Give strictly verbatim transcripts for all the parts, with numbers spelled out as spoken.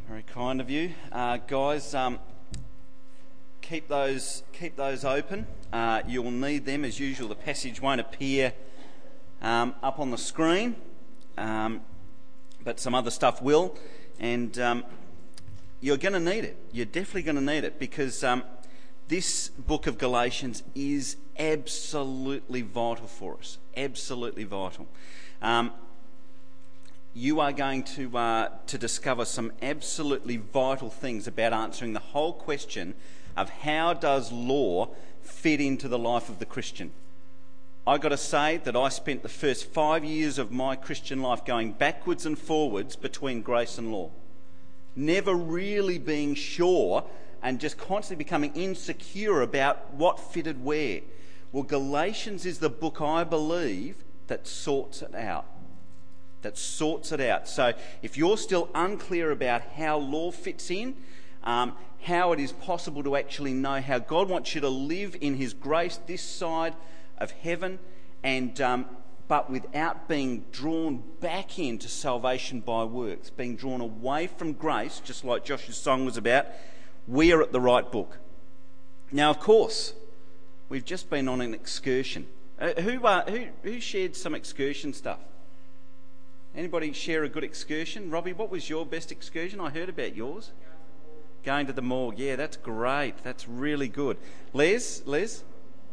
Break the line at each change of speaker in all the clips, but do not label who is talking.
Very kind of you, uh, guys. Um, keep those keep those open. Uh, you'll need them as usual. The passage won't appear um, up on the screen, um, but some other stuff will, and um, you're going to need it. You're definitely going to need it because um, this book of Galatians is absolutely vital for us. Absolutely vital. Um, you are going to uh, to discover some absolutely vital things about answering the whole question of how does law fit into the life of the Christian. I got to say that I spent the first five years of my Christian life going backwards and forwards between grace and law, never really being sure and just constantly becoming insecure about what fitted where. Well, Galatians is the book, I believe, that sorts it out. That sorts it out. So if you're still unclear about how law fits in, um, how it is possible to actually know how God wants you to live in his grace this side of heaven, and um, but without being drawn back into salvation by works, being drawn away from grace, just like Josh's song was about, we are at the right book. Now, of course, we've just been on an excursion. Uh, who, uh, who who shared some excursion stuff? Anybody share a good excursion? Robbie, what was your best excursion? I heard about yours. Going to the morgue. Yeah, that's great. That's really good. Les? Les?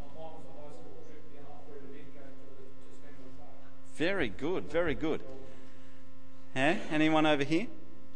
Very good, very good. Huh? Anyone over here?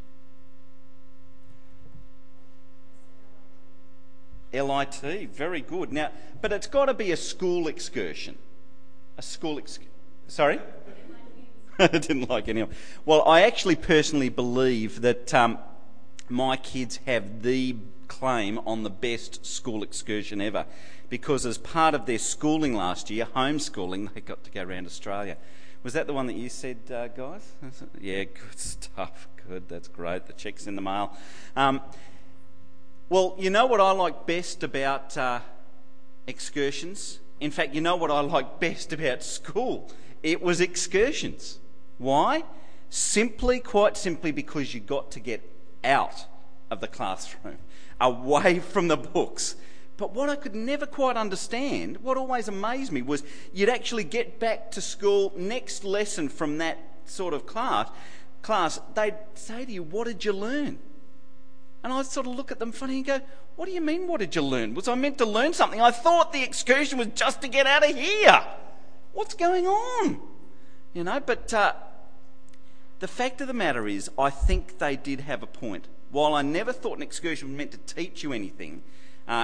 L I T, very good. Now, but it's got to be a school excursion. A school excursion. Sorry? I didn't like any of them. Well, I actually personally believe that um, my kids have the claim on the best school excursion ever, because as part of their schooling last year, homeschooling, they got to go around Australia. Was that the one that you said, uh, guys? Yeah, good stuff. Good, that's great. The check's in the mail. Um, well, you know what I like best about uh, excursions? In fact, you know what I like best about school? It was excursions. Why? Simply, quite simply, because you got to get out of the classroom, away from the books. But what I could never quite understand, what always amazed me, was you'd actually get back to school, next lesson from that sort of class, class, they'd say to you, what did you learn? And I'd sort of look at them funny and go, what do you mean, what did you learn? Was I meant to learn something? I thought the excursion was just to get out of here. What's going on? You know, but uh, the fact of the matter is, I think they did have a point. While I never thought an excursion was meant to teach you anything, uh,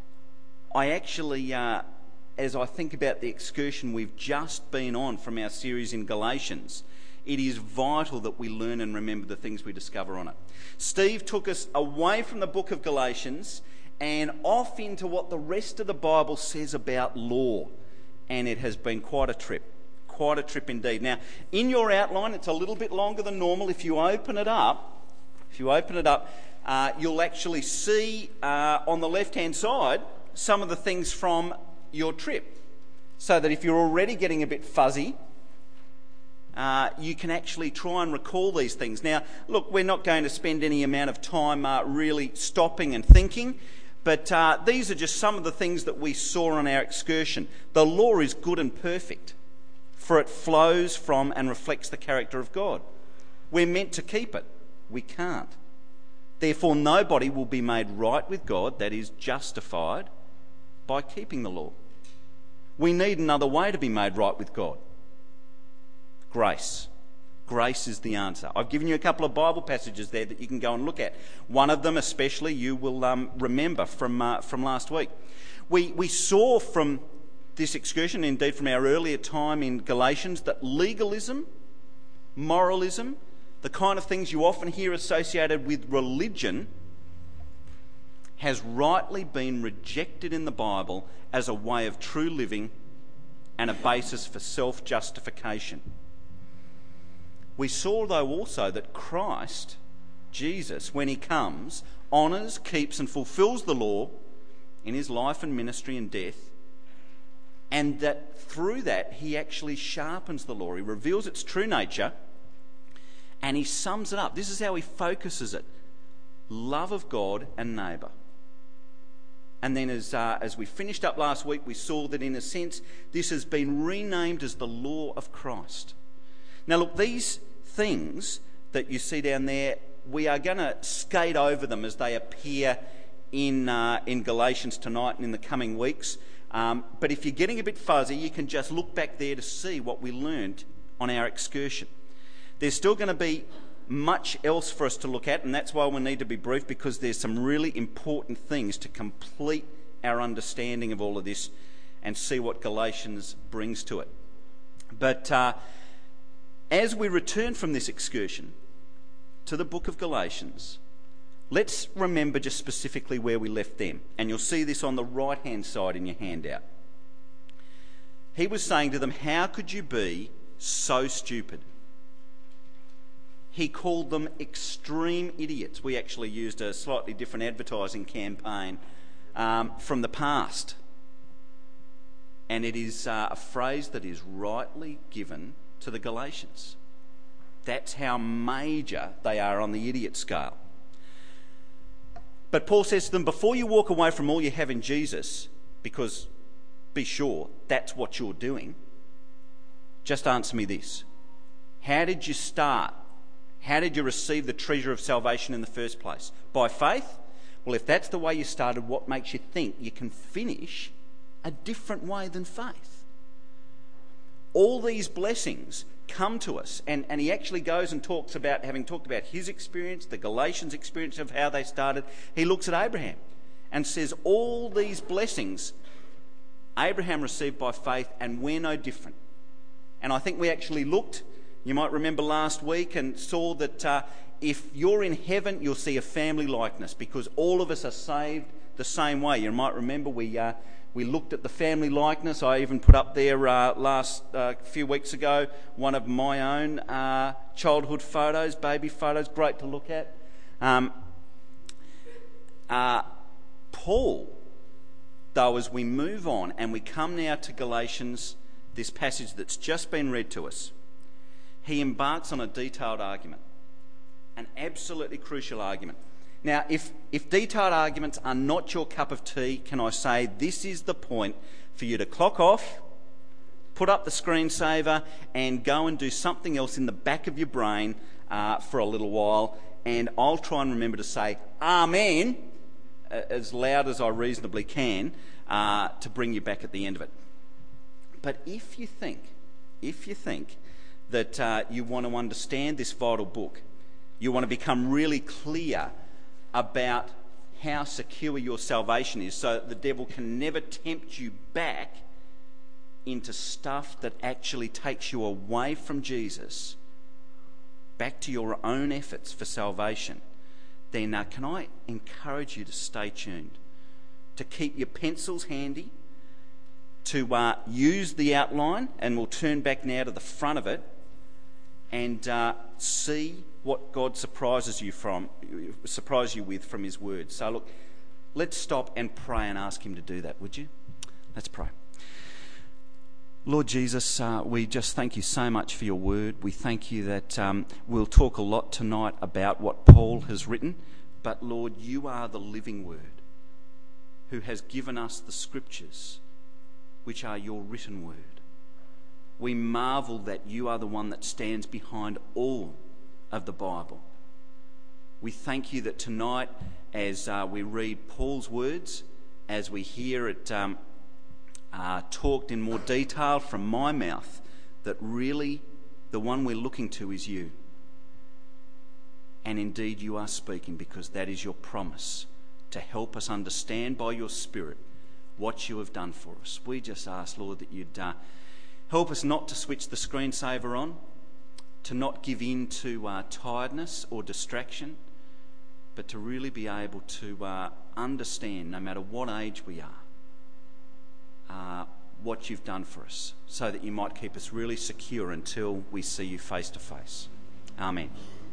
I actually, uh, as I think about the excursion we've just been on from our series in Galatians, it is vital that we learn and remember the things we discover on it. Steve took us away from the book of Galatians and off into what the rest of the Bible says about law, and it has been quite a trip. Quite a trip indeed. Now, in your outline, it's a little bit longer than normal. If you open it up, if you open it up, uh, you'll actually see uh, on the left-hand side some of the things from your trip, so that if you're already getting a bit fuzzy, uh, you can actually try and recall these things. Now, look, we're not going to spend any amount of time uh, really stopping and thinking, but uh, these are just some of the things that we saw on our excursion. The law is good and perfect, for it flows from and reflects the character of God. We're meant to keep it. We can't. Therefore, nobody will be made right with God, that is, justified, by keeping the law. We need another way to be made right with God. Grace. Grace is the answer. I've given you a couple of Bible passages there that you can go and look at. One of them especially you will um, remember from uh, from last week. We we saw from this excursion, indeed from our earlier time in Galatians, that legalism, moralism, the kind of things you often hear associated with religion, has rightly been rejected in the Bible as a way of true living and a basis for self-justification. We saw, though, also that Christ, Jesus, when he comes, honours, keeps and fulfils the law in his life and ministry and death, and that through that he actually sharpens the law. He reveals its true nature and he sums it up. This is how he focuses it. love of God and neighbour. And then as, uh, as we finished up last week, we saw that in a sense this has been renamed as the law of Christ. Now look, these things that you see down there, we are going to skate over them as they appear in, uh, in Galatians tonight and in the coming weeks. Um, but if you're getting a bit fuzzy, you can just look back there to see what we learned on our excursion. There's still going to be much else for us to look at, and that's why we need to be brief, because there's some really important things to complete our understanding of all of this and see what Galatians brings to it. But uh, as we return from this excursion to the book of Galatians, let's remember just specifically where we left them. And you'll see this on the right-hand side in your handout. He was saying to them, how could you be so stupid? He called them extreme idiots. We actually used a slightly different advertising campaign um, from the past. And it is uh, a phrase that is rightly given to the Galatians. That's how major they are on the idiot scale. But Paul says to them, before you walk away from all you have in Jesus, because be sure that's what you're doing, just answer me this. How did you start? How did you receive the treasure of salvation in the first place? By faith? Well, if that's the way you started, what makes you think you can finish a different way than faith? All these blessings come to us, and, and he actually goes and talks about, having talked about his experience, the Galatians' experience of how they started, he looks at Abraham and says all these blessings Abraham received by faith, and we're no different. And I think we actually looked, you might remember last week, and saw that uh, if you're in heaven, you'll see a family likeness, because all of us are saved the same way. You might remember we uh, we looked at the family likeness. I even put up there uh, last uh, few weeks ago one of my own uh, childhood photos, baby photos, great to look at. Um, uh, Paul, though, as we move on and we come now to Galatians, this passage that's just been read to us, he embarks on a detailed argument, an absolutely crucial argument. Now, if, if detailed arguments are not your cup of tea, can I say this is the point for you to clock off, put up the screensaver, and go and do something else in the back of your brain uh, for a little while, and I'll try and remember to say Amen as loud as I reasonably can uh, to bring you back at the end of it. But if you think, if you think that uh, you want to understand this vital book, you want to become really clear about how secure your salvation is, so that the devil can never tempt you back into stuff that actually takes you away from Jesus, back to your own efforts for salvation, then uh, can I encourage you to stay tuned, to keep your pencils handy, to uh, use the outline, and we'll turn back now to the front of it and uh, see what God surprises you from, surprise you with from his word. So look, let's stop and pray and ask him to do that, would you? Let's pray. Lord Jesus, uh, we just thank you so much for your word. We thank you that um, we'll talk a lot tonight about what Paul has written, but Lord, you are the living word who has given us the scriptures, which are your written word. We marvel that you are the one that stands behind all of the Bible. We thank you that tonight, as uh, we read Paul's words, as we hear it um, uh, talked in more detail from my mouth, that really the one we're looking to is you. And indeed you are speaking, because that is your promise, to help us understand by your Spirit what you have done for us. We just ask, Lord, that you'd uh, help us not to switch the screensaver on, to not give in to uh, tiredness or distraction, but to really be able to uh, understand, no matter what age we are, uh, what you've done for us, so that you might keep us really secure until we see you face to face. Amen.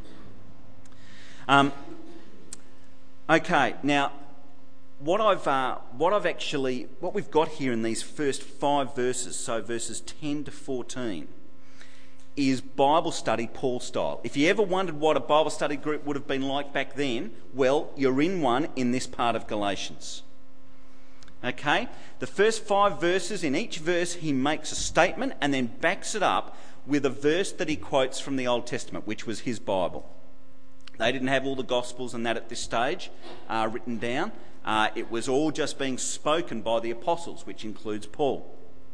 Um, okay, now what I've uh, what I've actually what we've got here in these first five verses, so verses ten to fourteen, is Bible study Paul style. If you ever wondered what a Bible study group would have been like back then, well, you're in one in this part of Galatians. Okay? The first five verses, in each verse he makes a statement and then backs it up with a verse that he quotes from the Old Testament, which was his Bible. They didn't have all the Gospels and that at this stage uh, written down. Uh, it was all just being spoken by the apostles, which includes Paul.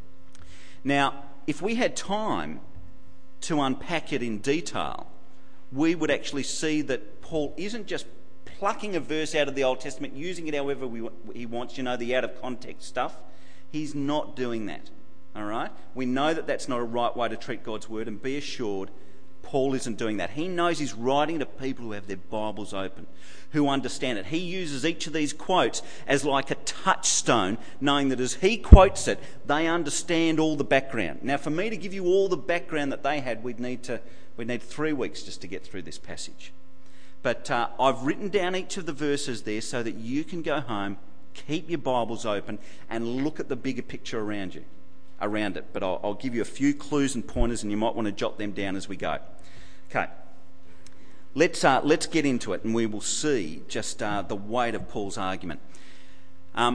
Now, if we had time to unpack it in detail, we would actually see that Paul isn't just plucking a verse out of the Old Testament, using it however we, he wants, you know, the out of context stuff. He's not doing that, all right? We know that that's not a right way to treat God's word, and be assured Paul isn't doing that. He knows he's writing to people who have their Bibles open, who understand it. He uses each of these quotes as like a touchstone, knowing that as he quotes it, they understand all the background. Now, for me to give you all the background that they had, we'd need to we'd need three weeks just to get through this passage. But uh, I've written down each of the verses there so that you can go home, keep your Bibles open, and look at the bigger picture around you. around it, but I'll, I'll give you a few clues and pointers, and you might want to jot them down as we go. Okay, let's uh, let's get into it, and we will see just uh, the weight of Paul's argument. Um,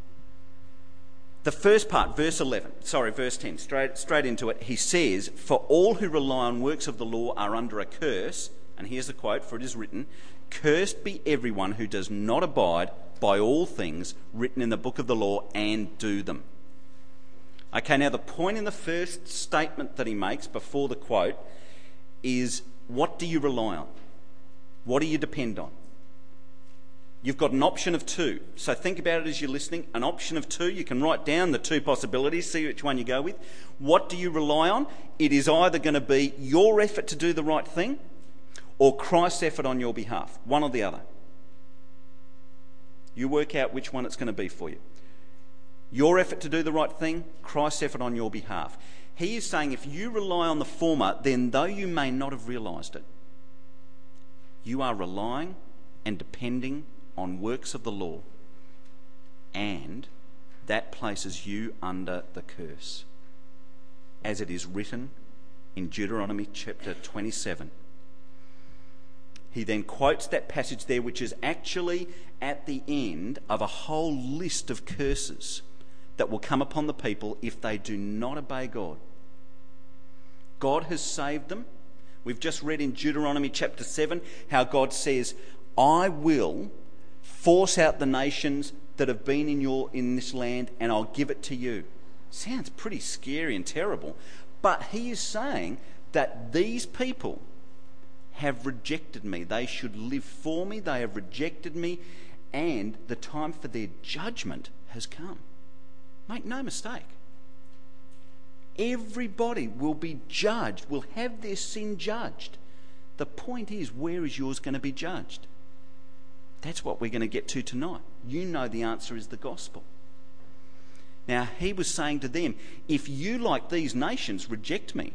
the first part, verse eleven, sorry, verse ten, straight straight into it. He says, "For all who rely on works of the law are under a curse." And here's the quote: "For it is written, cursed be everyone who does not abide by all things written in the book of the law and do them." Okay, now the point in the first statement that he makes before the quote is, what do you rely on? What do you depend on? You've got an option of two. So think about it as you're listening. An option of two. You can write down the two possibilities, see which one you go with. What do you rely on? It is either going to be your effort to do the right thing or Christ's effort on your behalf. One or the other. You work out which one it's going to be for you. Your effort to do the right thing, Christ's effort on your behalf. He is saying if you rely on the former, then though you may not have realised it, you are relying and depending on works of the law, and that places you under the curse, as it is written in Deuteronomy chapter twenty-seven. He then quotes that passage there, which is actually at the end of a whole list of curses that will come upon the people if they do not obey God. God has saved them. We've just read in Deuteronomy chapter seven how God says, "I will force out the nations that have been in your in this land, and I'll give it to you." Sounds pretty scary and terrible, but he is saying that these people have rejected me. They should live for me. They have rejected me, and the time for their judgment has come. Make no mistake. Everybody will be judged, will have their sin judged. The point is, where is yours going to be judged? That's what we're going to get to tonight. You know the answer is the gospel. Now, he was saying to them, if you, like these nations, reject me,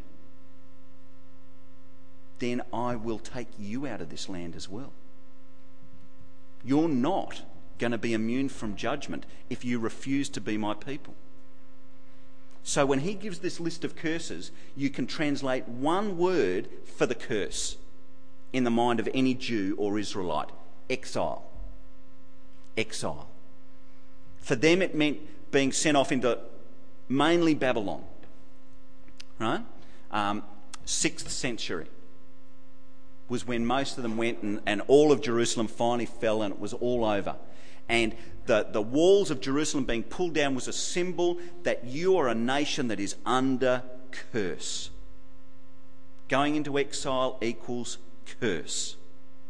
then I will take you out of this land as well. You're not going to be immune from judgment if you refuse to be my people. So when he gives this list of curses, you can translate one word for the curse in the mind of any Jew or Israelite: exile. Exile. For them it meant being sent off into mainly Babylon, right? Um, sixth century was when most of them went, and, and all of Jerusalem finally fell, and it was all over. And the, the walls of Jerusalem being pulled down was a symbol that you are a nation that is under curse. Going into exile equals curse.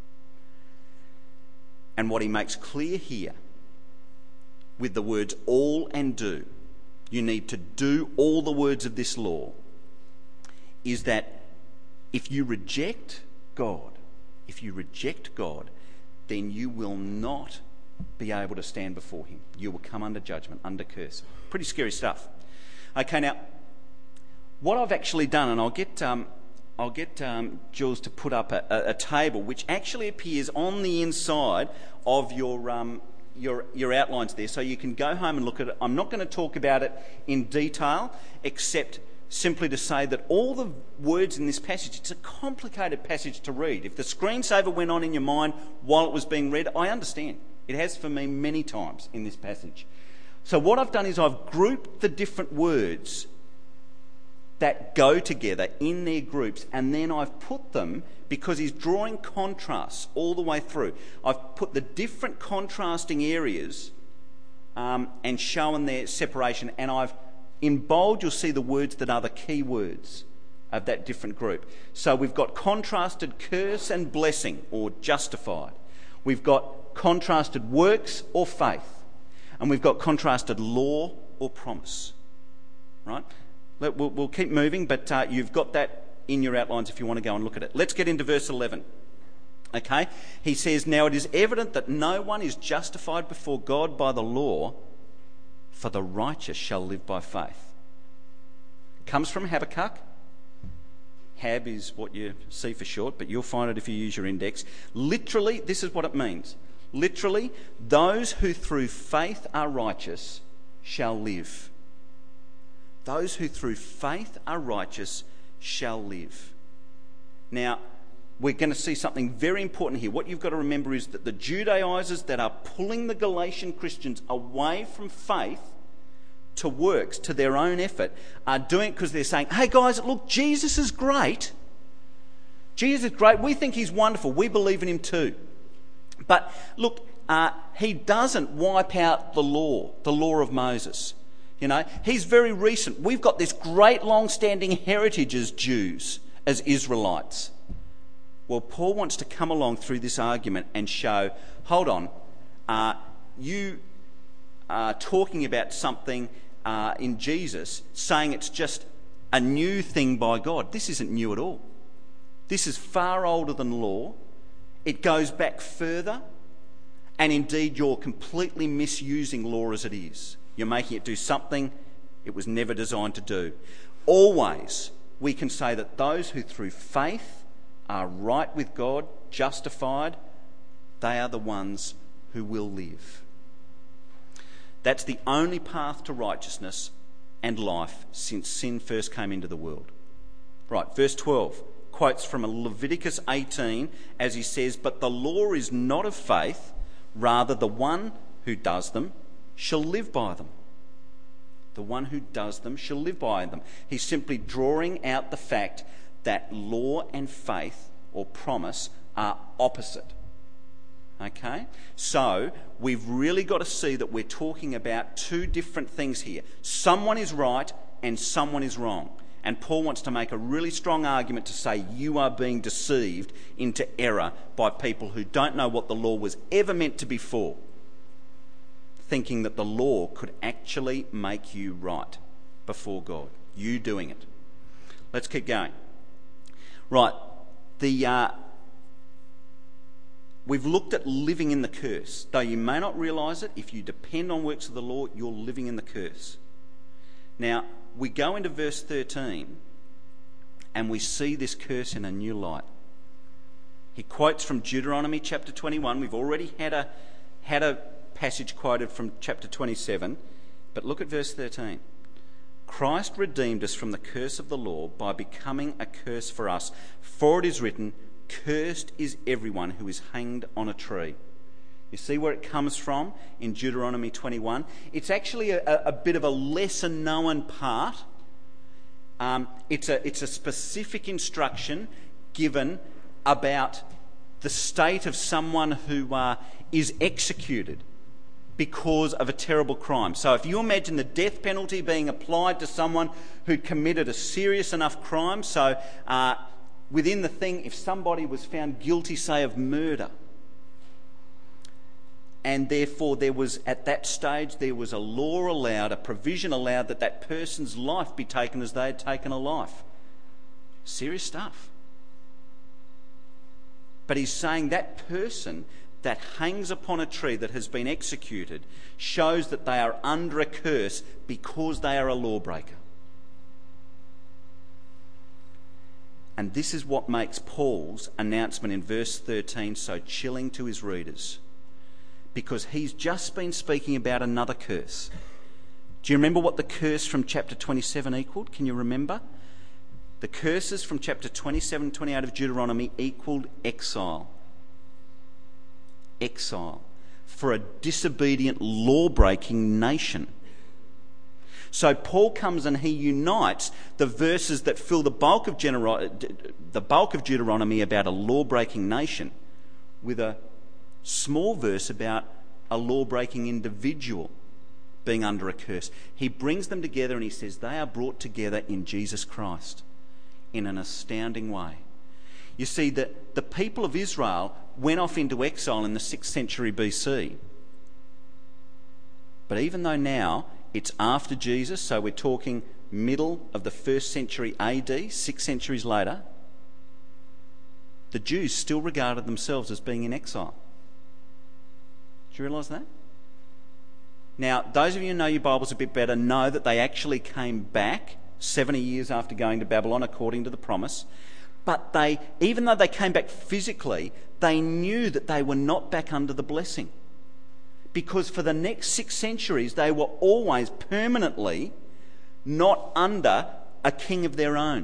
And what he makes clear here with the words all and do, you need to do all the words of this law, is that if you reject God, if you reject God, then you will not be able to stand before him. You will come under judgment, under curse. Pretty scary stuff. Okay, now, what I've actually done, and I'll get um, I'll get um, Jules to put up a, a, a table which actually appears on the inside of your um, your your outlines there, so you can go home and look at it. I'm not going to talk about it in detail, except simply to say that all the words in this passage, it's a complicated passage to read. If the screensaver went on in your mind while it was being read, I understand. It has for me many times in this passage. So what I've done is I've grouped the different words that go together in their groups, and then I've put them, because he's drawing contrasts all the way through, I've put the different contrasting areas um, and shown their separation, and I've in bold you'll see the words that are the key words of that different group. So we've got contrasted curse and blessing, or justified. We've got contrasted works or faith. And we've got contrasted law or promise. Right? We'll, we'll keep moving, but uh, you've got that in your outlines if you want to go and look at it. Let's get into verse eleven. Okay? He says, "Now it is evident that no one is justified before God by the law, for the righteous shall live by faith." Comes from Habakkuk. Hab is what you see for short, but you'll find it if you use your index. Literally, this is what it means. Literally, those who through faith are righteous shall live. Those who through faith are righteous shall live. Now, we're going to see something very important here. What you've got to remember is that the Judaizers that are pulling the Galatian Christians away from faith to works, to their own effort, are doing it because they're saying, hey guys, look, Jesus is great. Jesus is great. We think he's wonderful. We believe in him too. But look, uh, he doesn't wipe out the law, the law of Moses. You know, he's very recent. We've got this great long-standing heritage as Jews, as Israelites. Well, Paul wants to come along through this argument and show, hold on, uh, you are talking about something uh, in Jesus, saying it's just a new thing by God. This isn't new at all. This is far older than law. It goes back further, and indeed you're completely misusing law as it is. You're making it do something it was never designed to do. Always, we can say that those who through faith are right with God, justified, they are the ones who will live. That's the only path to righteousness and life since sin first came into the world. Right, verse twelve quotes from Leviticus eighteen as he says, "But the law is not of faith, rather the one who does them shall live by them." The one who does them shall live by them. He's simply drawing out the fact that law and faith or promise are opposite. Okay? So we've really got to see that we're talking about two different things here. Someone is right and someone is wrong. And Paul wants to make a really strong argument to say you are being deceived into error by people who don't know what the law was ever meant to be for, thinking that the law could actually make you right before God. You doing it. Let's keep going. Right. The uh, we've looked at living in the curse. Though you may not realise it, if you depend on works of the law, you're living in the curse. Now, we go into verse thirteen and we see this curse in a new light. He quotes from Deuteronomy chapter twenty-one. We've already had a had a passage quoted from chapter twenty-seven, but look at verse thirteen. "Christ redeemed us from the curse of the law by becoming a curse for us. For it is written, cursed is everyone who is hanged on a tree." You see where it comes from in Deuteronomy twenty-one? It's actually a, a bit of a lesser known part. Um, it's a it's a specific instruction given about the state of someone who uh, is executed because of a terrible crime. So if you imagine the death penalty being applied to someone who committed a serious enough crime, so uh, within the thing, if somebody was found guilty, say, of murder, and therefore there was, at that stage, there was a law allowed, a provision allowed that that person's life be taken as they had taken a life. Serious stuff. But he's saying that person that hangs upon a tree that has been executed shows that they are under a curse because they are a lawbreaker. And this is what makes Paul's announcement in verse thirteen so chilling to his readers. Because he's just been speaking about another curse. Do you remember what the curse from chapter twenty-seven equaled? Can you remember? The curses from chapter twenty-seven, twenty-eight of Deuteronomy equaled exile. Exile for a disobedient, law-breaking nation. So Paul comes and he unites the verses that fill the bulk of, Genero- the bulk of Deuteronomy about a law-breaking nation with a small verse about a law-breaking individual being under a curse. He brings them together and he says they are brought together in Jesus Christ in an astounding way. You see, that the people of Israel went off into exile in the sixth century B C. But even though now it's after Jesus, so we're talking middle of the first century A D, six centuries later, the Jews still regarded themselves as being in exile. Do you realise that? Now, those of you who know your Bibles a bit better know that they actually came back seventy years after going to Babylon, according to the promise. But they, even though they came back physically, they knew that they were not back under the blessing. Because for the next six centuries, they were always permanently not under a king of their own,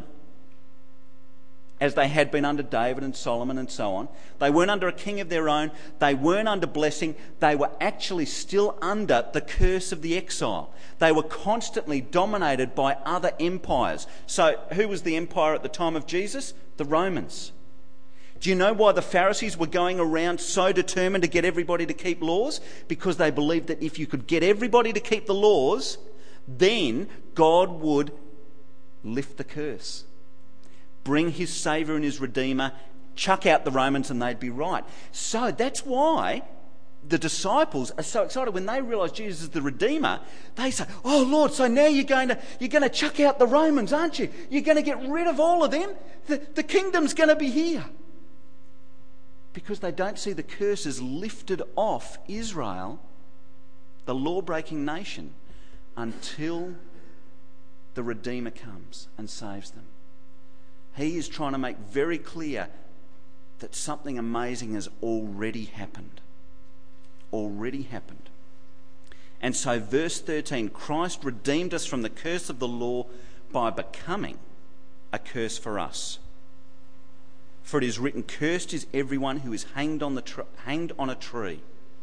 as they had been under David and Solomon and so on. They weren't under a king of their own. They weren't under blessing. They were actually still under the curse of the exile. They were constantly dominated by other empires. So who was the empire at the time of Jesus? The Romans. Do you know why the Pharisees were going around so determined to get everybody to keep laws? Because they believed that if you could get everybody to keep the laws, then God would lift the curse, bring his Saviour and his Redeemer, chuck out the Romans and they'd be right. So that's why the disciples are so excited when they realise Jesus is the Redeemer. They say, "Oh Lord, so now you're going to you're going to chuck out the Romans, aren't you? You're going to get rid of all of them. The, the kingdom's going to be here." Because they don't see the curses lifted off Israel, the law-breaking nation, until the Redeemer comes and saves them. He is trying to make very clear that something amazing has already happened. Already happened. And so verse thirteen, Christ redeemed us from the curse of the law by becoming a curse for us. For it is written, "Cursed is everyone who is hanged on, the tr- hanged on a tree."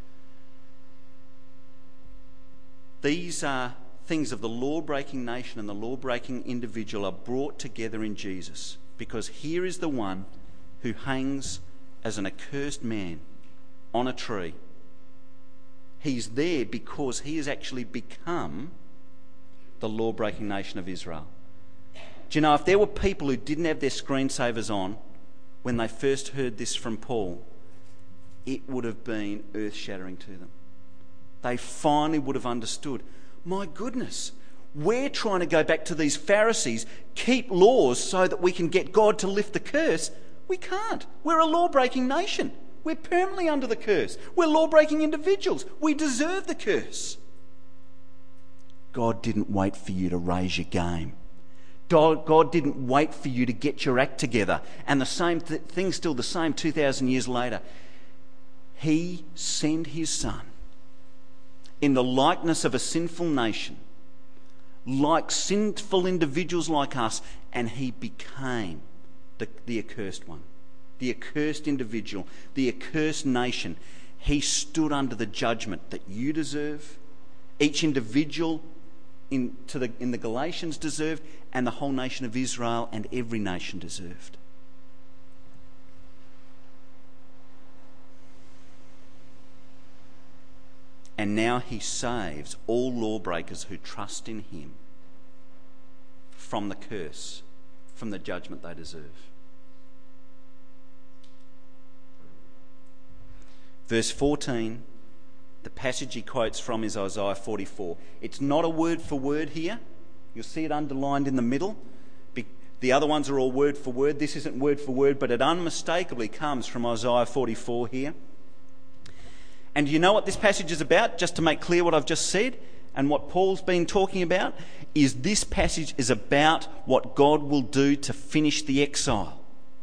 These are things of the law-breaking nation and the law-breaking individual are brought together in Jesus, because here is the one who hangs as an accursed man on a tree. He's there because he has actually become the law-breaking nation of Israel. Do you know, if there were people who didn't have their screensavers on when they first heard this from Paul, it would have been earth-shattering to them. They finally would have understood, my goodness, we're trying to go back to these Pharisees, keep laws so that we can get God to lift the curse. We can't. We're a law-breaking nation. We're permanently under the curse. We're law-breaking individuals. We deserve the curse. God didn't wait for you to raise your game. God, God didn't wait for you to get your act together. And the same th- thing's still the same two thousand years later. He sent his Son in the likeness of a sinful nation, like sinful individuals like us, and he became the, the accursed one, the accursed individual, the accursed nation. He stood under the judgment that you deserve, each individual in, to the, in the Galatians deserved, and the whole nation of Israel and every nation deserved. And now he saves all lawbreakers who trust in him from the curse, from the judgment they deserve. Verse fourteen, the passage he quotes from is Isaiah forty-four. It's not a word for word here. You'll see it underlined in the middle. The other ones are all word for word. This isn't word for word, but it unmistakably comes from Isaiah forty-four here. And you know what this passage is about? Just to make clear what I've just said and what Paul's been talking about, is this passage is about what God will do to finish the exile.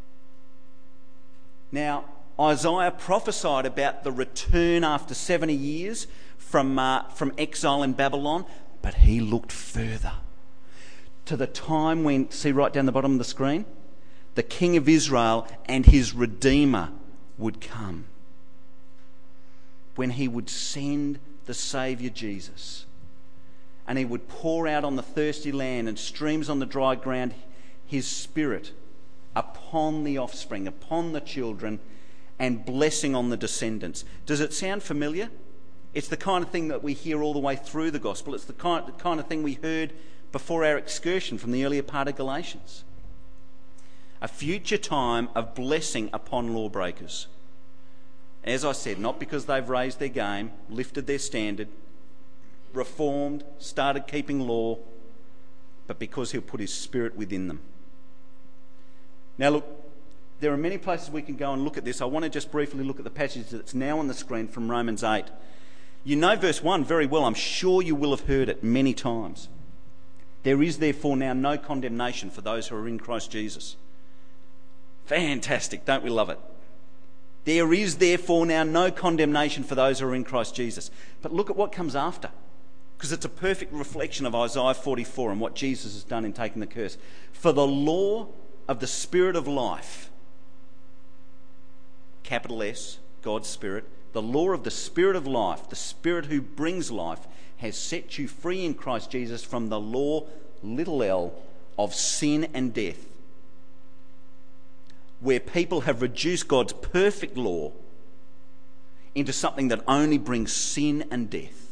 Now, Isaiah prophesied about the return after seventy years from, uh, from exile in Babylon, But he looked further to the time when, see right down the bottom of the screen, the King of Israel and his Redeemer would come. When he would send the Saviour Jesus, and he would pour out on the thirsty land and streams on the dry ground his Spirit upon the offspring, upon the children, and blessing on the descendants. Does it sound familiar? It's the kind of thing that we hear all the way through the gospel. It's the kind, the kind of thing we heard before our excursion from the earlier part of Galatians. A future time of blessing upon lawbreakers. As I said, not because they've raised their game, lifted their standard, reformed, started keeping law, but because he'll put his Spirit within them. Now look, there are many places we can go and look at this. I want to just briefly look at the passage that's now on the screen from Romans eight. You know verse one very well. I'm sure you will have heard it many times. There is therefore now no condemnation for those who are in Christ Jesus. Fantastic, don't we love it? There is therefore now no condemnation for those who are in Christ Jesus. But look at what comes after, because it's a perfect reflection of Isaiah forty-four and what Jesus has done in taking the curse. For the law of the Spirit of life, capital S, God's Spirit, the law of the Spirit of life, the Spirit who brings life, has set you free in Christ Jesus from the law, little l, of sin and death. Where people have reduced God's perfect law into something that only brings sin and death.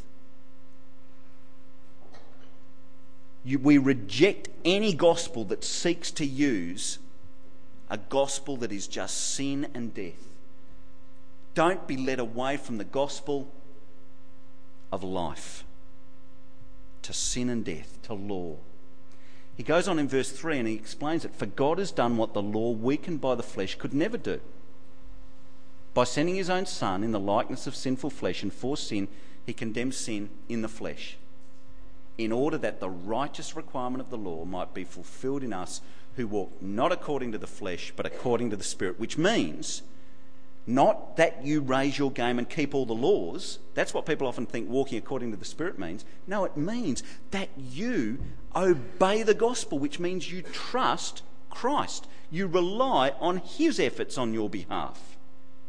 You, we reject any gospel that seeks to use a gospel that is just sin and death. Don't be led away from the gospel of life to sin and death, to law. He goes on in verse three and he explains it. For God has done what the law, weakened by the flesh, could never do. By sending his own Son in the likeness of sinful flesh, and for sin, he condemned sin in the flesh, in order that the righteous requirement of the law might be fulfilled in us who walk not according to the flesh, but according to the Spirit. Which means, not that you raise your game and keep all the laws. That's what people often think walking according to the Spirit means. No, it means that you obey the gospel, which means you trust Christ. You rely on his efforts on your behalf.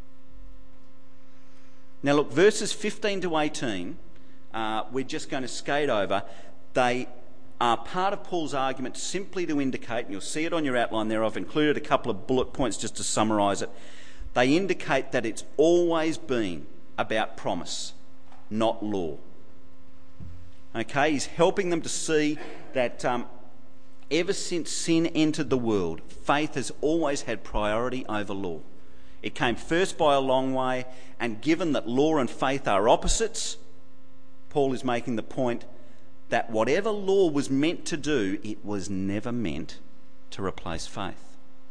Now look, verses fifteen to eighteen, uh, we're just going to skate over. They are part of Paul's argument simply to indicate, and you'll see it on your outline there, I've included a couple of bullet points just to summarise it. They indicate that it's always been about promise, not law. Okay, he's helping them to see that um, ever since sin entered the world, faith has always had priority over law. It came first by a long way, and given that law and faith are opposites, Paul is making the point that whatever law was meant to do, it was never meant to replace faith.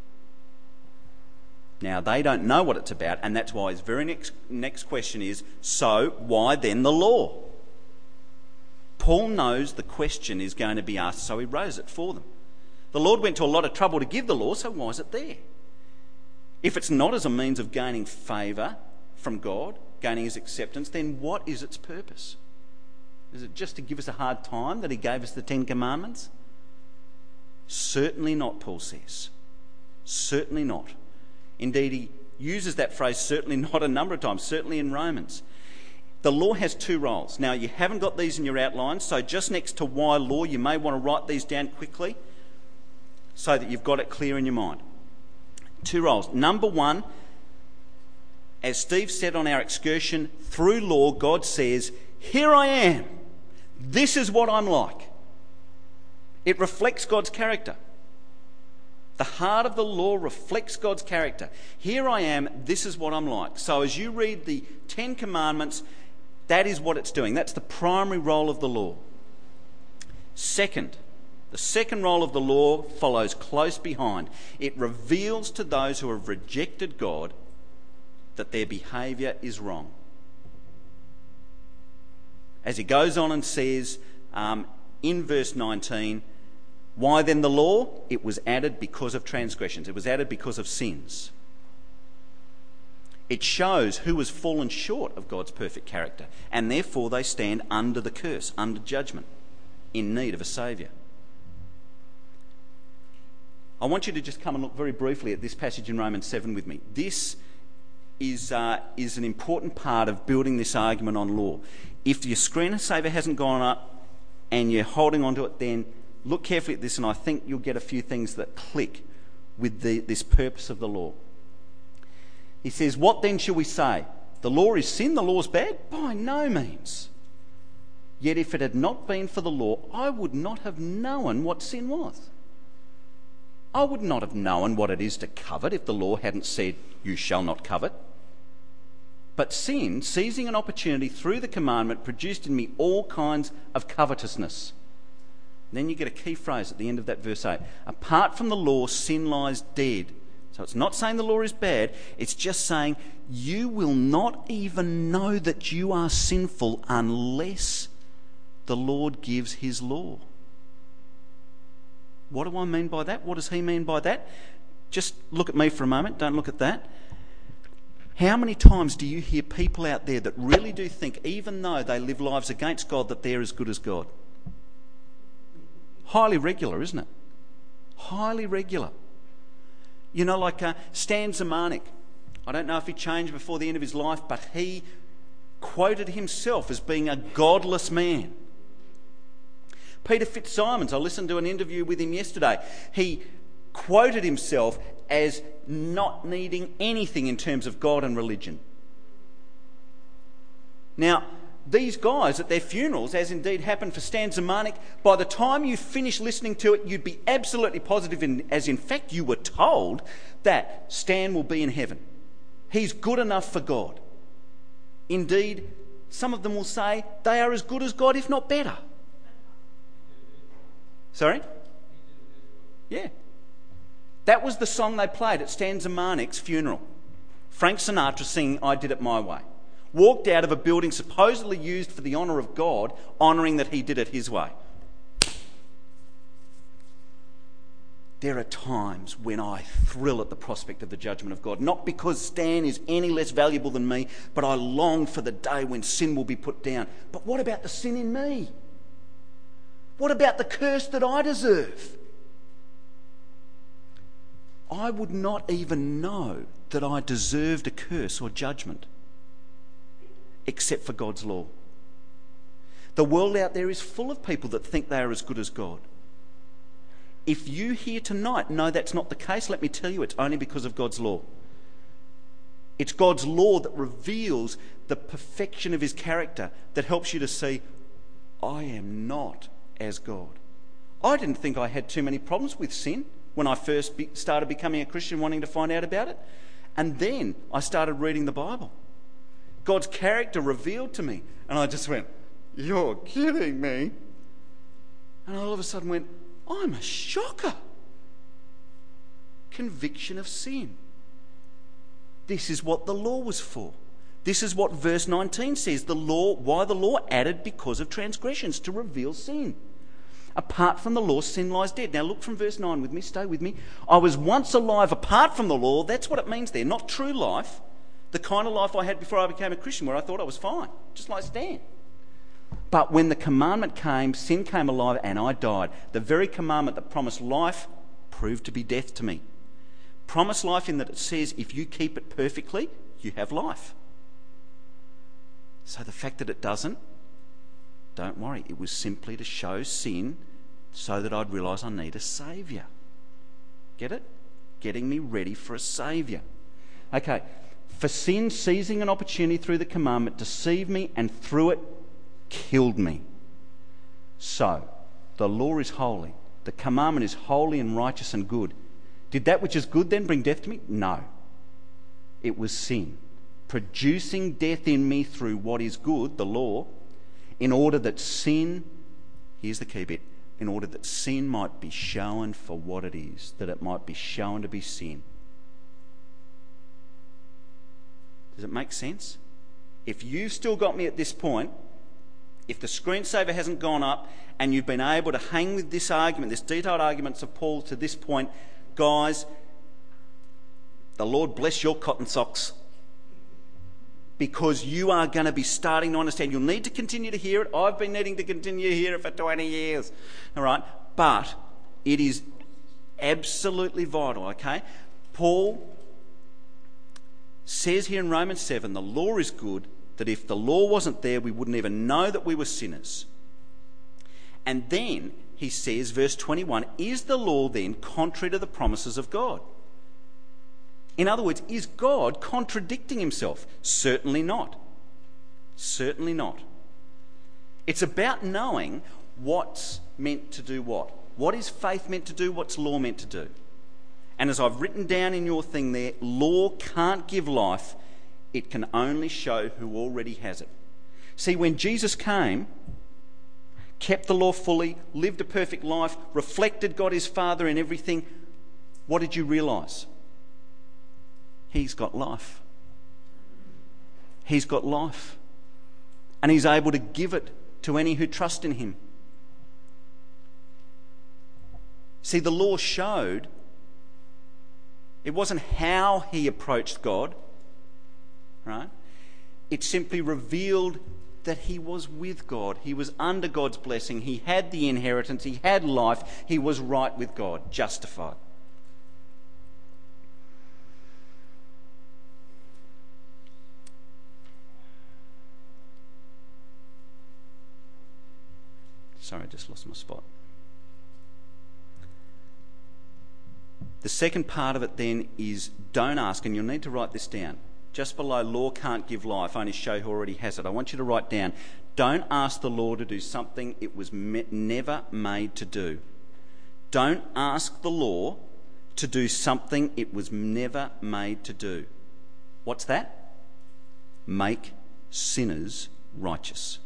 Now, they don't know what it's about, and that's why his very next, next question is, so why then the law? Paul knows the question is going to be asked, so he rose it for them. The Lord went to a lot of trouble to give the law, so why is it there? If it's not as a means of gaining favour from God, gaining his acceptance, then what is its purpose? Is it just to give us a hard time that he gave us the Ten Commandments? Certainly not, Paul says. Certainly not. Indeed, he uses that phrase certainly not a number of times, certainly in Romans. The law has two roles. Now, you haven't got these in your outline, so just next to why law, you may want to write these down quickly so that you've got it clear in your mind. Two roles. Number one, as Steve said on our excursion, through law, God says, here I am. This is what I'm like. It reflects God's character. The heart of the law reflects God's character. Here I am, this is what I'm like. So as you read the Ten Commandments, that is what it's doing. That's the primary role of the law. Second, the second role of the law follows close behind. It reveals to those who have rejected God that their behaviour is wrong. As he goes on and says um, in verse nineteen, why then the law? It was added because of transgressions. It was added because of sins. It shows who has fallen short of God's perfect character, and therefore they stand under the curse, under judgment. in need of a saviour. I want you to just come and look very briefly at this passage in Romans seven with me. This is uh, is an important part of building this argument on law. If your screensaver hasn't gone up and you're holding on to it, then look carefully at this, and I think you'll get a few things that click with the, this purpose of the law. He says, what then shall we say? The law is sin, the law is bad? By no means. Yet if it had not been for the law, I would not have known what sin was. I would not have known what it is to covet if the law hadn't said, you shall not covet. But sin, seizing an opportunity through the commandment, produced in me all kinds of covetousness. Then you get a key phrase at the end of that verse eight. Apart from the law, sin lies dead. So it's not saying the law is bad, it's just saying you will not even know that you are sinful unless the Lord gives his law. What do I mean by that? What does he mean by that? Just look at me for a moment, don't look at that. How many times do you hear people out there that really do think, even though they live lives against God, that they're as good as God? Highly regular, isn't it? Highly regular. You know, like uh, Stan Zemanek. I don't know if he changed before the end of his life, but he quoted himself as being a godless man. Peter Fitzsimons, I listened to an interview with him yesterday. He quoted himself as not needing anything in terms of God and religion. Now, these guys at their funerals, as indeed happened for Stan Zemanek, by the time you finish listening to it, you'd be absolutely positive, in, as in fact you were told, that Stan will be in heaven. He's good enough for God. Indeed, some of them will say they are as good as God, if not better. Sorry? Yeah. That was the song they played at Stan Zemanek's funeral. Frank Sinatra singing I Did It My Way. Walked out of a building supposedly used for the honour of God, honouring that he did it his way. There are times when I thrill at the prospect of the judgment of God, not because Stan is any less valuable than me, but I long for the day when sin will be put down. But what about the sin in me? What about the curse that I deserve? I would not even know that I deserved a curse or judgment except for God's law. The world out there is full of people that think they are as good as God. If you here tonight know that's not the case, let me tell you, it's only because of God's law. It's God's law that reveals the perfection of his character, that helps you to see, I am not as God. I didn't think I had too many problems with sin when I first be- started becoming a Christian, wanting to find out about it. And then I started reading the Bible. God's character revealed to me. And I just went, you're kidding me. And I all of a sudden went, I'm a shocker. Conviction of sin. This is what the law was for. This is what verse nineteen says. The law, why the law? Added because of transgressions, to reveal sin. Apart from the law, sin lies dead. Now look from verse nine with me, stay with me. I was once alive apart from the law. That's what it means there. Not true life. The kind of life I had before I became a Christian, where I thought I was fine, just like Stan. But when the commandment came, sin came alive and I died. The very commandment that promised life proved to be death to me. Promised life in that it says if you keep it perfectly, you have life. So the fact that it doesn't, don't worry. It was simply to show sin so that I'd realise I need a saviour. Get it? Getting me ready for a saviour. Okay. For sin, seizing an opportunity through the commandment, deceived me and through it killed me. So, the law is holy. The commandment is holy and righteous and good. Did that which is good then bring death to me? No. It was sin, producing death in me through what is good, the law, in order that sin, here's the key bit, in order that sin might be shown for what it is, that it might be shown to be sin. Does it make sense? If you've still got me at this point, if the screensaver hasn't gone up and you've been able to hang with this argument, this detailed arguments of Paul to this point, guys, the Lord bless your cotton socks. because you are going to be starting to understand. You'll need to continue to hear it. I've been needing to continue to hear it for twenty years. All right? But it is absolutely vital, okay? Paul says here in Romans seven, the law is good, that if the law wasn't there, we wouldn't even know that we were sinners. And then he says, verse twenty-one, is the law then contrary to the promises of God? In other words, is God contradicting himself? Certainly not. Certainly not. It's about knowing what's meant to do what. What is faith meant to do? What's law meant to do? And as I've written down in your thing there, law can't give life. It can only show who already has it. See, when Jesus came, kept the law fully, lived a perfect life, reflected God his Father in everything, what did you realise? He's got life. He's got life. And he's able to give it to any who trust in him. See, the law showed it wasn't how he approached God, right? It simply revealed that he was with God. He was under God's blessing. He had the inheritance. He had life. He was right with God, justified. Sorry, I just lost my spot. The second part of it then is don't ask, and you'll need to write this down. Just below, law can't give life, only show who already has it. I want you to write down, don't ask the law to do something it was me- never made to do. Don't ask the law to do something it was never made to do. What's that? Make sinners righteous.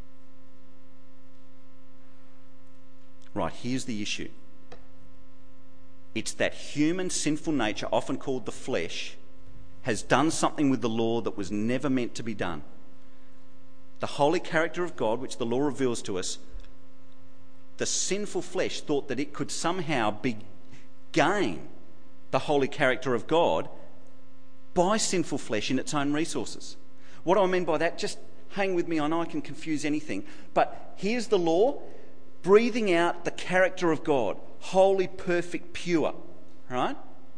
Right, here's the issue. It's that human sinful nature, often called the flesh, has done something with the law that was never meant to be done. The holy character of God, which the law reveals to us, the sinful flesh thought that it could somehow be gain the holy character of God by sinful flesh in its own resources. What do I mean by that? Just hang with me. I know I can confuse anything. But here's the law, breathing out the character of God, holy, perfect, pure, right?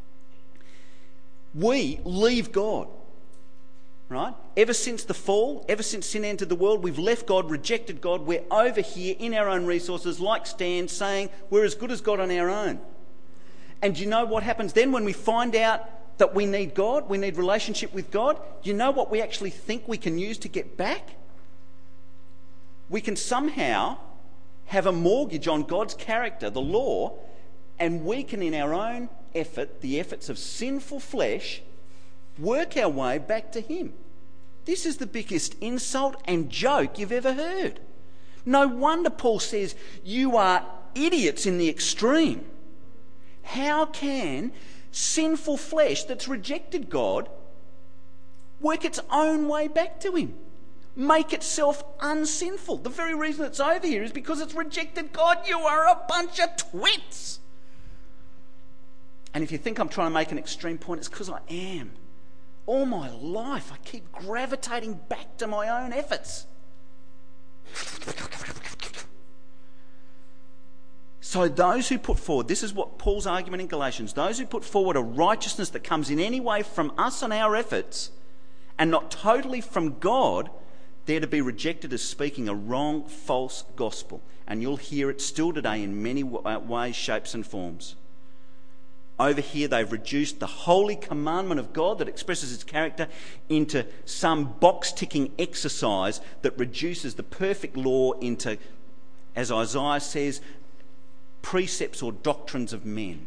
We leave God, right? Ever since the fall, ever since sin entered the world, we've left God, rejected God. We're over here in our own resources, like Stan, saying we're as good as God on our own. And do you know what happens then when we find out that we need God, we need relationship with God? Do you know what we actually think we can use to get back? We can somehow have a mortgage on God's character, the law, and we can, in our own effort, the efforts of sinful flesh, work our way back to him. This is the biggest insult and joke you've ever heard. No wonder Paul says, you are idiots in the extreme. How can sinful flesh that's rejected God work its own way back to him? Make itself unsinful. The very reason it's over here is because it's rejected God. You are a bunch of twits. And if you think I'm trying to make an extreme point, it's because I am. All my life I keep gravitating back to my own efforts. So those who put forward, this is what Paul's argument in Galatians, those who put forward a righteousness that comes in any way from us and our efforts and not totally from God, they're to be rejected as speaking a wrong, false gospel. And you'll hear it still today in many ways, shapes and forms. Over here, they've reduced the holy commandment of God that expresses his character into some box-ticking exercise that reduces the perfect law into, as Isaiah says, precepts or doctrines of men.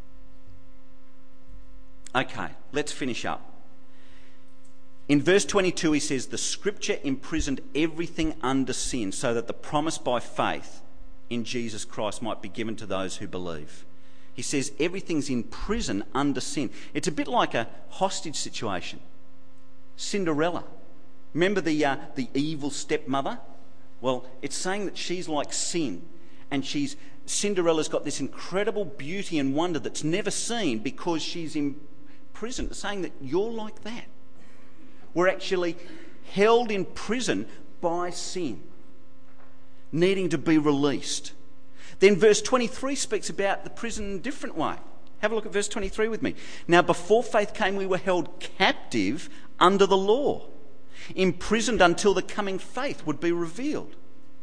Okay, let's finish up. In verse twenty-two, he says, the scripture imprisoned everything under sin so that the promise by faith in Jesus Christ might be given to those who believe. He says everything's in prison under sin. It's a bit like a hostage situation. Cinderella. Remember the uh, the evil stepmother? Well, it's saying that she's like sin. And she's Cinderella's got this incredible beauty and wonder that's never seen because she's in prison. It's saying that you're like that. were actually held in prison by sin, needing to be released. Then verse twenty-three speaks about the prison in a different way. Have a look at verse twenty-three with me. Now, before faith came, we were held captive under the law, imprisoned until the coming faith would be revealed.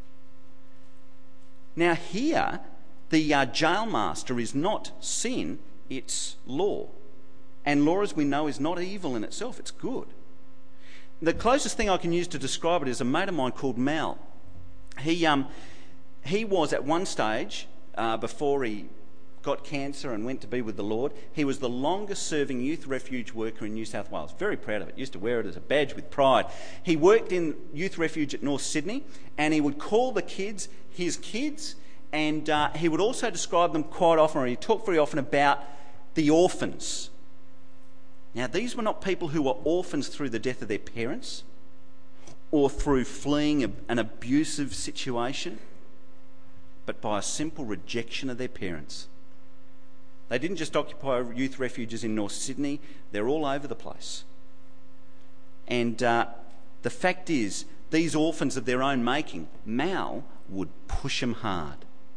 Now here, the uh, jail master is not sin, it's law. And law, as we know, is not evil in itself, it's good. The closest thing I can use to describe it is a mate of mine called Mal. He, um, he was at one stage, uh, before he got cancer and went to be with the Lord, he was the longest serving youth refuge worker in New South Wales. Very proud of it. Used to wear it as a badge with pride. He worked in youth refuge at North Sydney, and he would call the kids his kids, and uh, he would also describe them quite often, or he talked very often about the orphans. Now, these were not people who were orphans through the death of their parents or through fleeing a, an abusive situation, but by a simple rejection of their parents. They didn't just occupy youth refuges in North Sydney, they're all over the place. And uh, the fact is, these orphans of their own making, Mal would push them hard.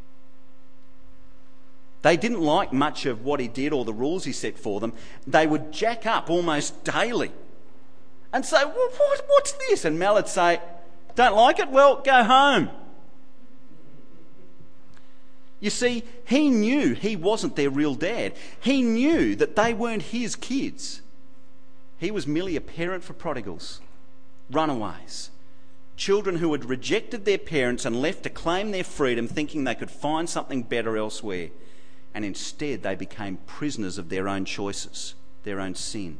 They didn't like much of what he did or the rules he set for them. They would jack up almost daily and say, well, what, what's this? And Mal would say, don't like it? Well, go home. You see, he knew he wasn't their real dad. He knew that they weren't his kids. He was merely a parent for prodigals, runaways, children who had rejected their parents and left to claim their freedom, thinking they could find something better elsewhere. And instead they became prisoners of their own choices, their own sin.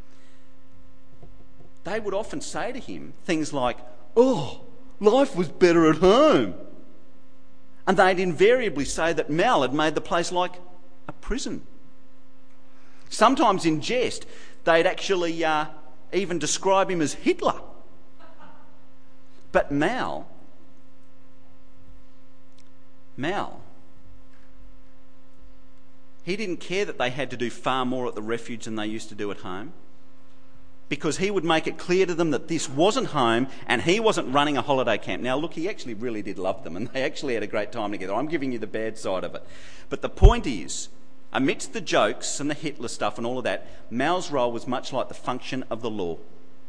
They would often say to him things like, oh, life was better at home. And they'd invariably say that Mal had made the place like a prison. Sometimes in jest, they'd actually uh, even describe him as Hitler. But Mal, Mal, he didn't care that they had to do far more at the refuge than they used to do at home, because he would make it clear to them that this wasn't home and he wasn't running a holiday camp. Now look, he actually really did love them and they actually had a great time together. I'm giving you the bad side of it. But the point is, amidst the jokes and the Hitler stuff and all of that, Mal's role was much like the function of the law.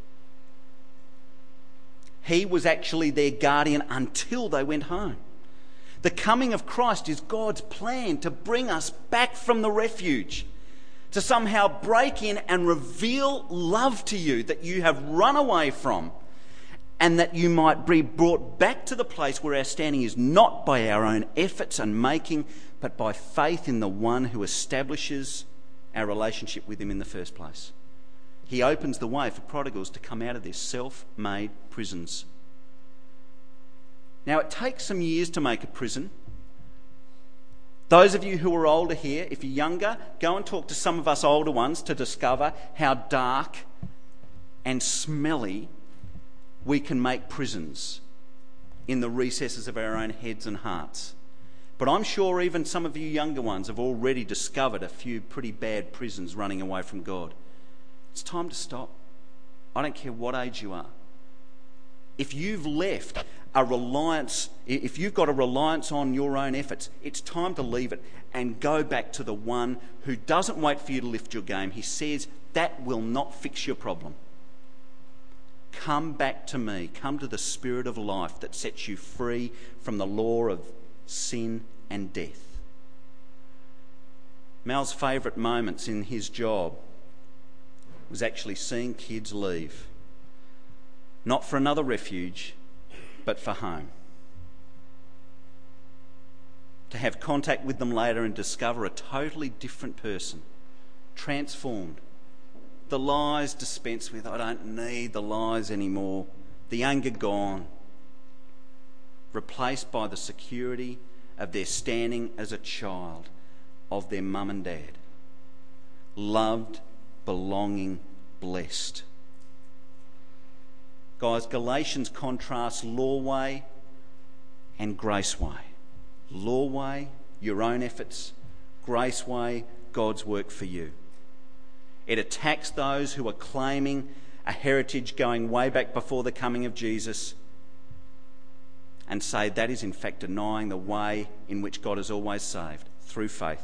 He was actually their guardian until they went home. The coming of Christ is God's plan to bring us back from the refuge, to somehow break in and reveal love to you that you have run away from, and that you might be brought back to the place where our standing is not by our own efforts and making, but by faith in the one who establishes our relationship with him in the first place. He opens the way for prodigals to come out of their self-made prisons. Now, it takes some years to make a prison. Those of you who are older here, if you're younger, go and talk to some of us older ones to discover how dark and smelly we can make prisons in the recesses of our own heads and hearts. But I'm sure even some of you younger ones have already discovered a few pretty bad prisons running away from God. It's time to stop. I don't care what age you are. If you've left a reliance, if you've got a reliance on your own efforts, it's time to leave it and go back to the one who doesn't wait for you to lift your game. He says, that will not fix your problem. Come back to me. Come to the Spirit of life that sets you free from the law of sin and death. Mal's favourite moments in his job was actually seeing kids leave. Not for another refuge, but for home. To have contact with them later and discover a totally different person, transformed. The lies dispensed with. I don't need the lies anymore. The anger gone. Replaced by the security of their standing as a child of their mum and dad. Loved, belonging, blessed. Guys, Galatians contrasts law way and grace way. Law way, your own efforts. Grace way, God's work for you. It attacks those who are claiming a heritage going way back before the coming of Jesus, and say that is in fact denying the way in which God has always saved, through faith.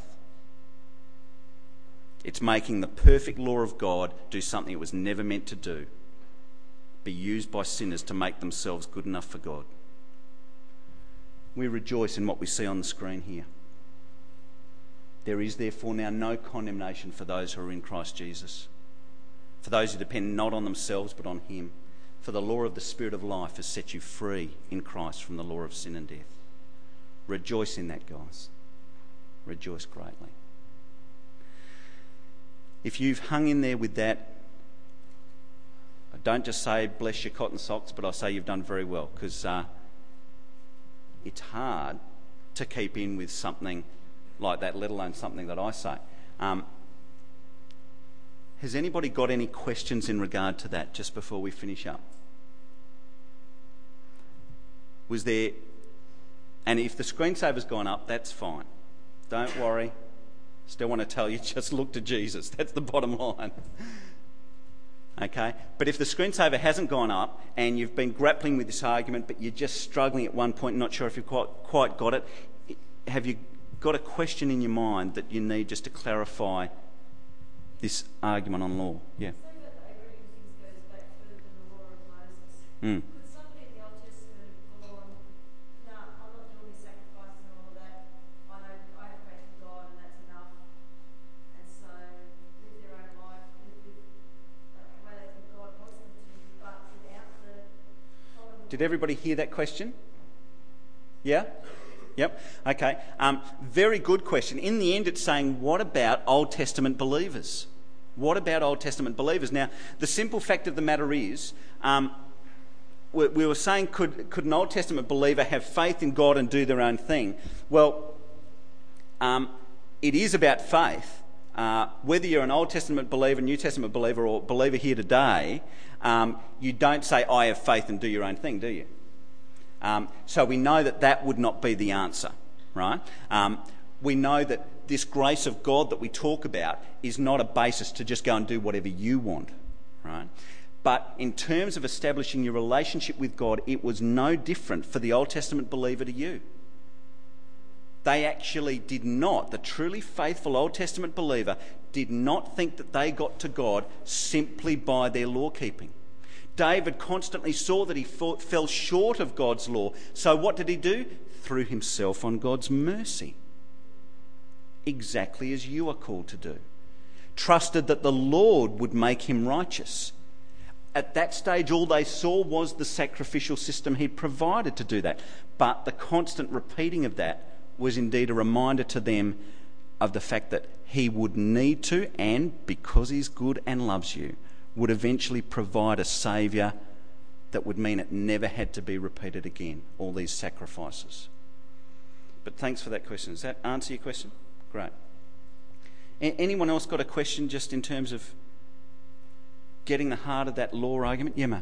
It's making the perfect law of God do something it was never meant to do, be used by sinners to make themselves good enough for God. We rejoice in what we see on the screen here. There is therefore now no condemnation for those who are in Christ Jesus, for those who depend not on themselves but on him. For the law of the Spirit of life has set you free in Christ from the law of sin and death. Rejoice in that, guys. Rejoice greatly. If you've hung in there with that, I don't just say bless your cotton socks, but I say you've done very well, because uh, it's hard to keep in with something like that, let alone something that I say. Um, has anybody got any questions in regard to that just before we finish up? Was there, and if the screensaver's gone up, that's fine. Don't worry. Still want to tell you, just look to Jesus. That's the bottom line. Okay? But if the screensaver hasn't gone up and you've been grappling with this argument, but you're just struggling at one point, not sure if you've quite, quite got it, have you got a question in your mind that you need just to clarify this argument on law? Yeah.
Saying that the Abraham things goes back further than the law of Moses.
Mm.
Could somebody in the Old Testament have gone, no, I'm not doing any sacrifice and all of that. I know I have faith in God and that's enough. And so live their own life, live with uh, the way they think God wants them to, but without the following.
Did everybody hear that question? Yeah? Yep. Okay. Um, very good question. In the end, it's saying, what about Old Testament believers? What about Old Testament believers? Now, the simple fact of the matter is, um, we, we were saying, could, could an Old Testament believer have faith in God and do their own thing? Well, um, it is about faith. Uh, whether you're an Old Testament believer, New Testament believer, or believer here today, um, you don't say, I have faith and do your own thing, do you? Um, so we know that that would not be the answer, right? Um, we know that this grace of God that we talk about is not a basis to just go and do whatever you want, right? But in terms of establishing your relationship with God, it was no different for the Old Testament believer to you. They actually did not, the truly faithful Old Testament believer did not think that they got to God simply by their law keeping. David constantly saw that he fell short of God's law. So what did he do? Threw himself on God's mercy. Exactly as you are called to do. Trusted that the Lord would make him righteous. At that stage, all they saw was the sacrificial system he provided to do that. But the constant repeating of that was indeed a reminder to them of the fact that he would need to, and because he's good and loves you, would eventually provide a saviour that would mean it never had to be repeated again, all these sacrifices. But thanks for that question. Does that answer your question? Great. A- anyone else got a question just in terms of getting the heart of that law argument? Yeah, mate.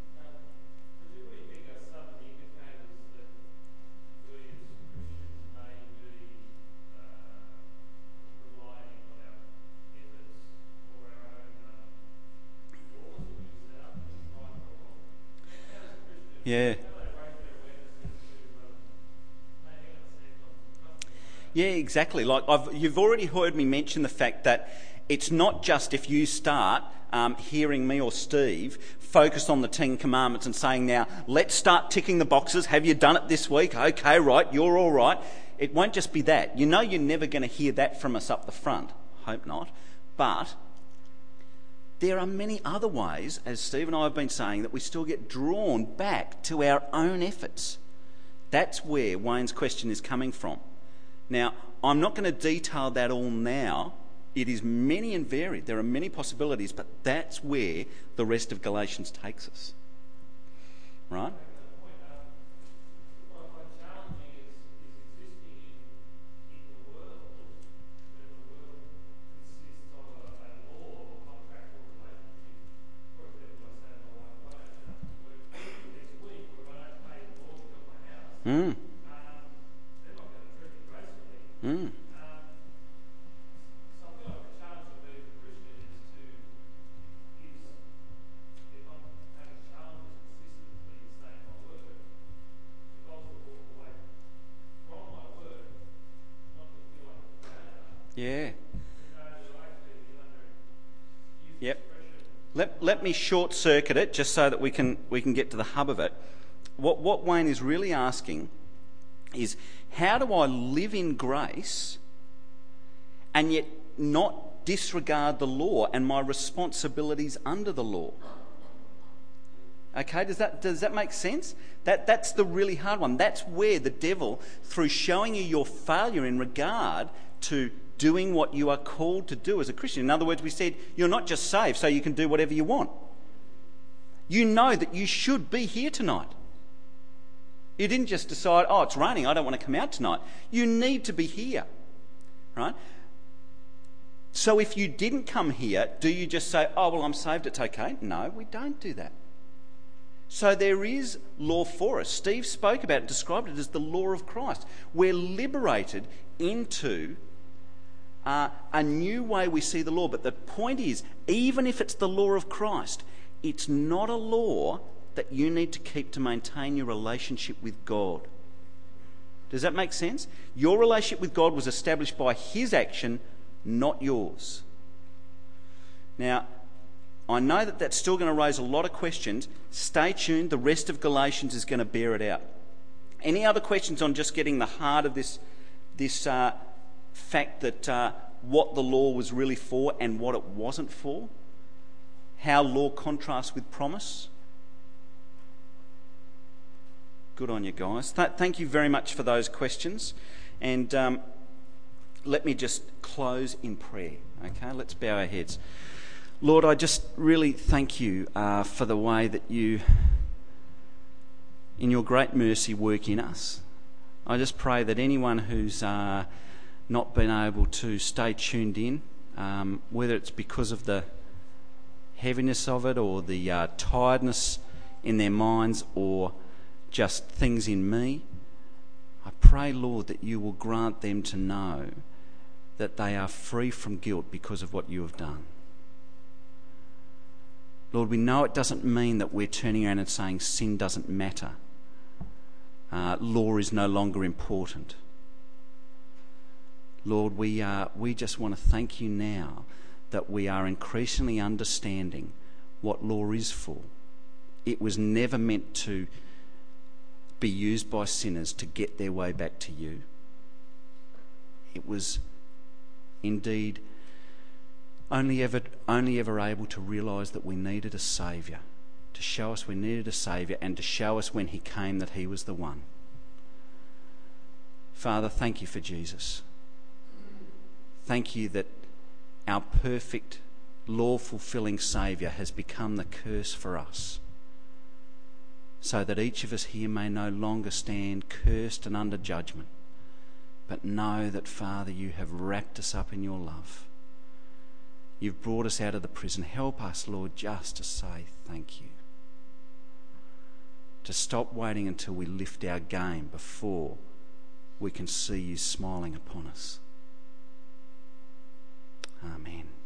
Yeah. Yeah, exactly. Like I've, you've already heard me mention the fact that it's not just if you start um, hearing me or Steve focus on the Ten Commandments and saying, now, let's start ticking the boxes. Have you done it this week? Okay, right, you're all right. It won't just be that. You know you're never going to hear that from us up the front. Hope not. But there are many other ways, as Steve and I have been saying, that we still get drawn back to our own efforts. That's where Wayne's question is coming from. Now, I'm not going to detail that all now. It is many and varied. There are many possibilities, but that's where the rest of Galatians takes us. Right? Mm. Mm. Yeah. Yep. Let, let me short circuit it just so that we can we can get to the hub of it. What what Wayne is really asking is, how do I live in grace and yet not disregard the law and my responsibilities under the law? Okay, does that does that make sense? That that's the really hard one. That's where the devil, through showing you your failure in regard to doing what you are called to do as a Christian. In other words, we said you're not just saved so you can do whatever you want. You know that you should be here tonight. You didn't just decide, oh, it's raining, I don't want to come out tonight. You need to be here, right? So if you didn't come here, do you just say, oh, well, I'm saved, it's okay? No, we don't do that. So there is law for us. Steve spoke about it, described it as the law of Christ. We're liberated into uh, a new way we see the law. But the point is, even if it's the law of Christ, it's not a law that you need to keep to maintain your relationship with God. Does that make sense? Your relationship with God was established by his action, not yours. Now, I know that that's still going to raise a lot of questions. Stay tuned. The rest of Galatians is going to bear it out. Any other questions on just getting the heart of this, this uh, fact that uh, what the law was really for and what it wasn't for? How law contrasts with promise? Good on you guys. Th- thank you very much for those questions. And um, let me just close in prayer. Okay, let's bow our heads. Lord, I just really thank you uh, for the way that you, in your great mercy, work in us. I just pray that anyone who's uh, not been able to stay tuned in, um, whether it's because of the heaviness of it or the uh, tiredness in their minds or just things in me, I pray, Lord, that you will grant them to know that they are free from guilt because of what you have done. Lord, we know it doesn't mean that we're turning around and saying sin doesn't matter. Uh, law is no longer important. Lord, we, uh, we just want to thank you now that we are increasingly understanding what law is for. It was never meant to be used by sinners to get their way back to you. It was indeed only ever only ever able to realise that we needed a saviour, to show us we needed a saviour and to show us when he came that he was the one. Father, thank you for Jesus. Thank you that our perfect, law-fulfilling saviour has become the curse for us, so that each of us here may no longer stand cursed and under judgment, but know that, Father, you have wrapped us up in your love. You've brought us out of the prison. Help us, Lord, just to say thank you. To stop waiting until we lift our game before we can see you smiling upon us. Amen.